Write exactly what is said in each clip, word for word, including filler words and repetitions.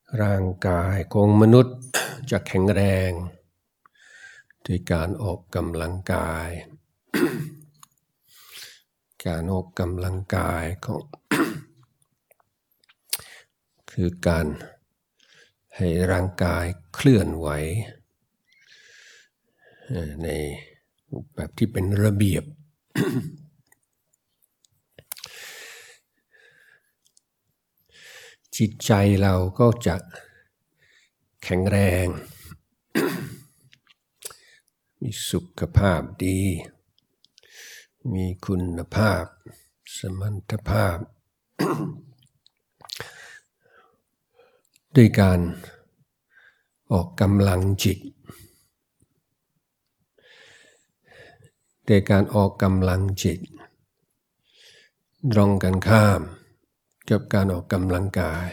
ร่างกายของมนุษย์จะแข็งแรงด้วยการออกกำลังกาย การออกกำลังกายของ คือการให้ร่างกายเคลื่อนไหวในรูปแบบที่เป็นระเบียบ จิตใจเราก็จะแข็งแรง มีสุขภาพดีมีคุณภาพสมรรถภาพ ด้วยการออกกำลังจิตด้วยการออกกำลังจิตตรงกันข้ามกับการออกกำลังกาย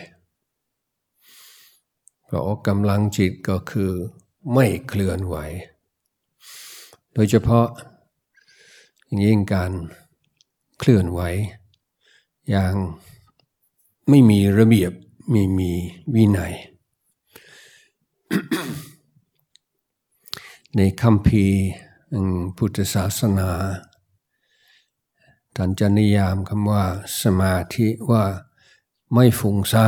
เพราะออกกำลังจิตก็คือไม่เคลื่อนไหวโดยเฉพาะยิ่งการเคลื่อนไหวอย่างไม่มีระเบียบไม่มีวินัย ในคัมภีร์พุทธศาสนาท่านจะนิยามคำว่าสมาธิว่าไม่ฟุ้งซ่าน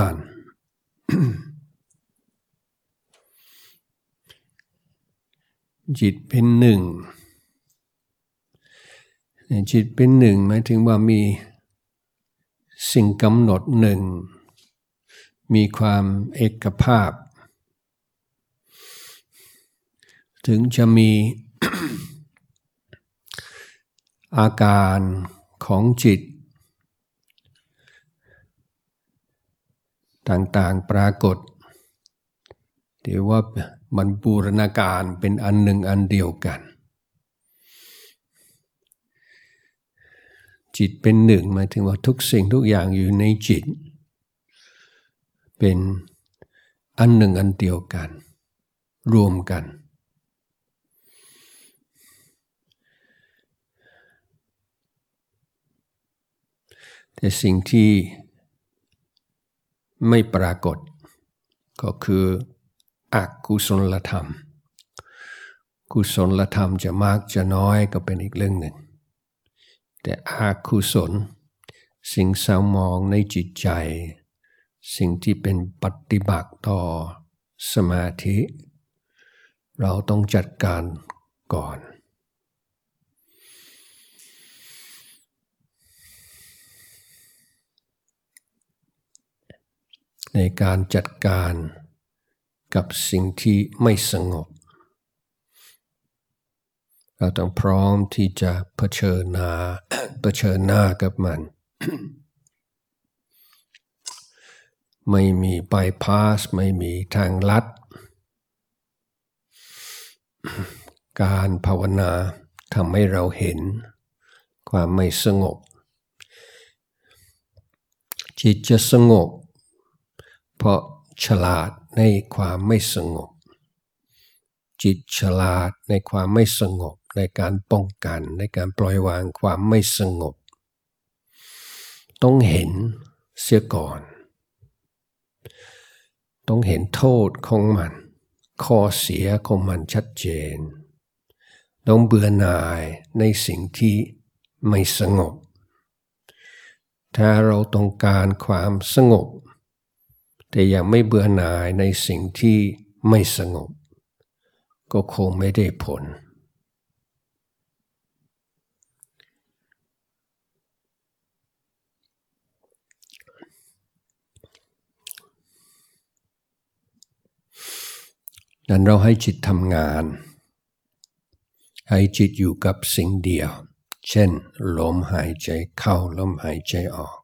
จิตเป็นหนึ่งจิตเป็นหนึ่งหมายถึงว่ามีสิ่งกำหนดหนึ่งมีความเอกภาพถึงจะมี อาการของจิตต่างๆปรากฏที่ว่ามันบูรณาการเป็นอันหนึ่งอันเดียวกันจิตเป็นหนึ่งหมายถึงว่าทุกสิ่งทุกอย่างอยู่ในจิตเป็นอันหนึ่งอันเดียวกันรวมกันแต่สิ่งที่ไม่ปรากฏก็คืออกุศลธรรมกุศลธรรมจะมากจะน้อยก็เป็นอีกเรื่องหนึ่งแต่อกุศลสิ่งเศร้าหมองในจิตใจสิ่งที่เป็นปฏิบัติต่อสมาธิเราต้องจัดการก่อนในการจัดการกับสิ่งที่ไม่สงบเราต้องพร้อมที่จะเผชิญหน้า เผชิญหน้ากับมัน ไม่มีบายพาสไม่มีทางลัด การภาวนาทำให้เราเห็นความไม่สงบจิตจะสงบเพราะฉลาดในความไม่สงบจิตฉลาดในความไม่สงบในการป้องกันในการปล่อยวางความไม่สงบต้องเห็นเสียก่อนต้องเห็นโทษของมันข้อเสียของมันชัดเจนต้องเบื่อหน่ายในสิ่งที่ไม่สงบถ้าเราต้องการความสงบแต่ยังไม่เบื่อหน่ายในสิ่งที่ไม่สงบก็คงไม่ได้ผลนั้นเราให้จิตทำงานให้จิตอยู่กับสิ่งเดียวเช่นลมหายใจเข้าลมหายใจออก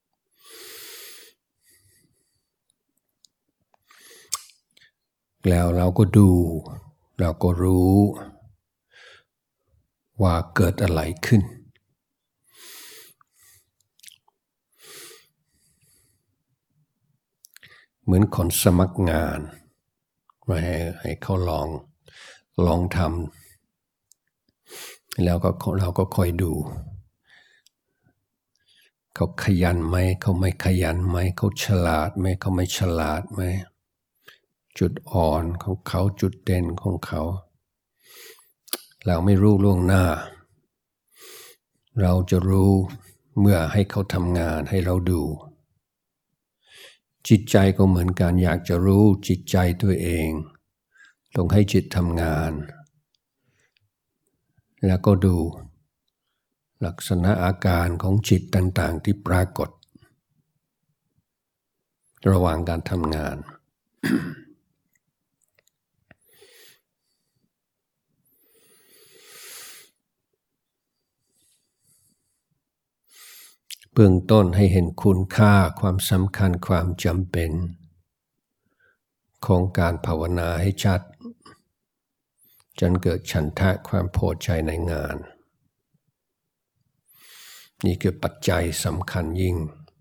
แล้วเราก็ดูเราก็รู้ว่าเกิดอะไรขึ้นเหมือนคนสมัครงานมาให้ให้เขาลองลองทำแล้วก็เราก็คอยดูเขาขยันไหมเขาไม่ขยันไหมเขาฉลาดไหมเขาไม่ฉลาดไหมจุดอ่อนของเขาจุดเด่นของเขาเราไม่รู้ล่วงหน้าเราจะรู้เมื่อให้เขาทำงานให้เราดูจิตใจก็เหมือนกันอยากจะรู้จิตใจตัวเองต้องให้จิตทำงานแล้วก็ดูลักษณะอาการของจิตต่างๆที่ปรากฏระหว่างการทำงาน เบื้องต้นให้เห็นคุณค่าความสำคัญความจำเป็นของการภาวนาให้ชัดจนเกิดฉันทะความพอใจในงานนี่คือปัจจัยสำคัญยิ่ง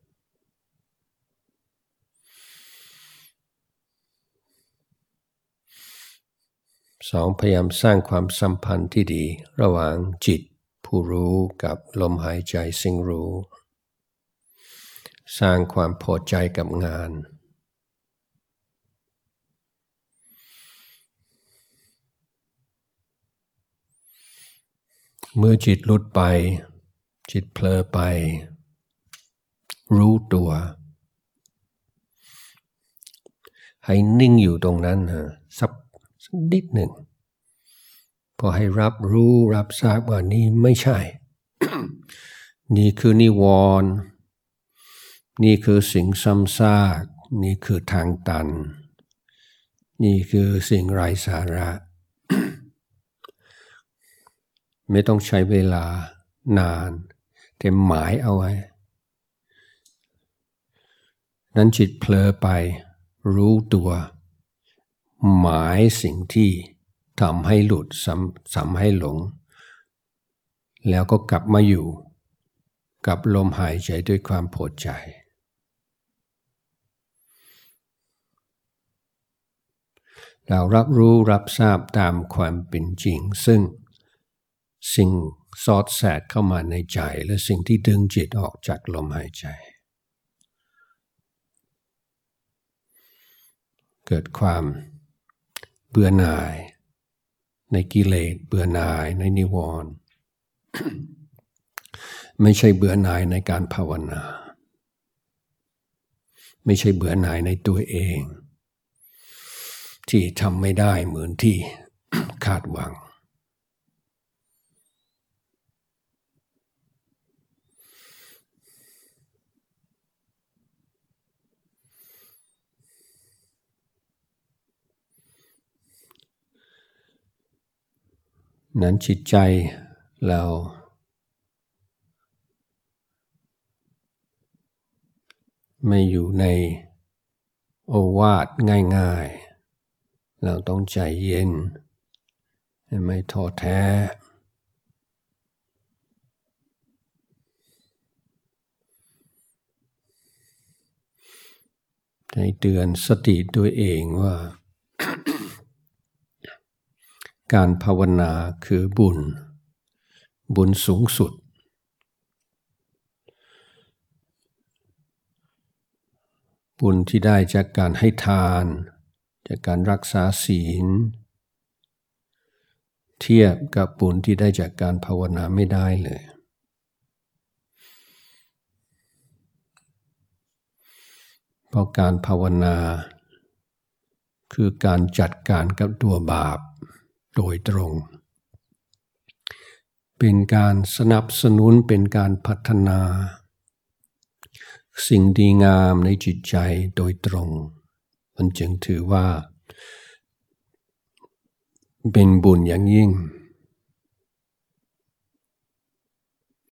สองพยายามสร้างความสัมพันธ์ที่ดีระหว่างจิตผู้รู้กับลมหายใจสิ่งรู้สร้างความพอใจกับงานเมื่อจิตหลุดไปจิตเผลอไปรู้ตัวให้นิ่งอยู่ตรงนั้นฮะสักนิดหนึ่งพอให้รับรู้รับทราบว่านี่ไม่ใช่ นี่คือนิวรณ์นี่คือสิ่งซ้ำซากนี่คือทางตันนี่คือสิ่งไร้สาระ ไม่ต้องใช้เวลานานแต่หมายเอาไว้นั้นจิตเผลอไปรู้ตัวหมายสิ่งที่ทำให้หลุดทำให้หลงแล้วก็กลับมาอยู่กับลมหายใจด้วยความพอใจเรารับรู้รับทราบตามความเป็นจริงซึ่งสิ่งสอดแทรกเข้ามาในใจและสิ่งที่ดึงจิตออกจากลมหายใจเกิดความเบื่อหน่ายในกิเลสเบื่อหน่ายในนิวรณ์ ไม่ใช่เบื่อหน่ายในการภาวนาไม่ใช่เบื่อหน่ายในตัวเองที่ทำไม่ได้เหมือนที่ คาดหวังนั้นจิตใจเราไม่อยู่ในโอวาทง่ายๆเราต้องใจเย็นไม่ท้อแท้ให้เตือนสติตัวเองว่า การภาวนาคือบุญบุญสูงสุดบุญที่ได้จากการให้ทานจากการรักษาศีลเทียบกับบุญที่ได้จากการภาวนาไม่ได้เลยเพราะการภาวนาคือการจัดการกับตัวบาปโดยตรงเป็นการสนับสนุนเป็นการพัฒนาสิ่งดีงามในจิตใจโดยตรงมันจึงถือว่าเป็นบุญอย่างยิ่ง